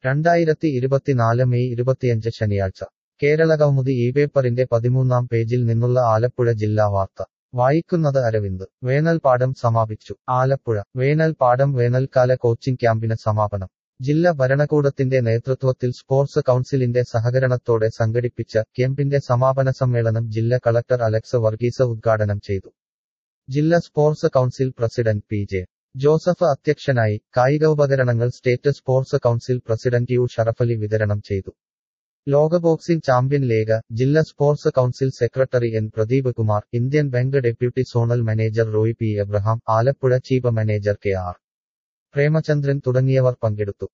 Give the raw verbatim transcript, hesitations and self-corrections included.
രണ്ടായിരത്തി ഇരുപത്തിനാല് മെയ് ഇരുപത്തിയഞ്ച് ശനിയാഴ്ച കേരളകൗമുദി ഈ പേപ്പറിന്റെ പതിമൂന്നാം പേജിൽ നിന്നുള്ള ആലപ്പുഴ ജില്ലാ വാർത്ത വായിക്കുന്നത് അരവിന്ദ്. വേനൽപ്പാടം സമാപിച്ചു. ആലപ്പുഴ വേനൽപ്പാടം വേനൽക്കാല കോച്ചിംഗ് ക്യാമ്പിന് സമാപനം. ജില്ലാ ഭരണകൂടത്തിന്റെ നേതൃത്വത്തിൽ സ്പോർട്സ് കൗൺസിലിന്റെ സഹകരണത്തോടെ സംഘടിപ്പിച്ച ക്യാമ്പിന്റെ സമാപന സമ്മേളനം ജില്ലാ കളക്ടർ അലക്സ് വർഗീസ് ഉദ്ഘാടനം ചെയ്തു. ജില്ലാ sports council president P J Joseph അധ്യക്ഷനായി. കായികോപകരണങ്ങൾ state sports council president U Sharafali വിതരണം ചെയ്തു. ലോക ബോക്സിംഗ് ചാമ്പ്യൻ ലേഖ ജില്ലാ sports council secretary N Pradeep Kumar, Indian bank deputy zonal manager Roy P Abraham, Alappuzha chief manager K R Premachandran തുടങ്ങിയവർ പങ്കെടുത്തു.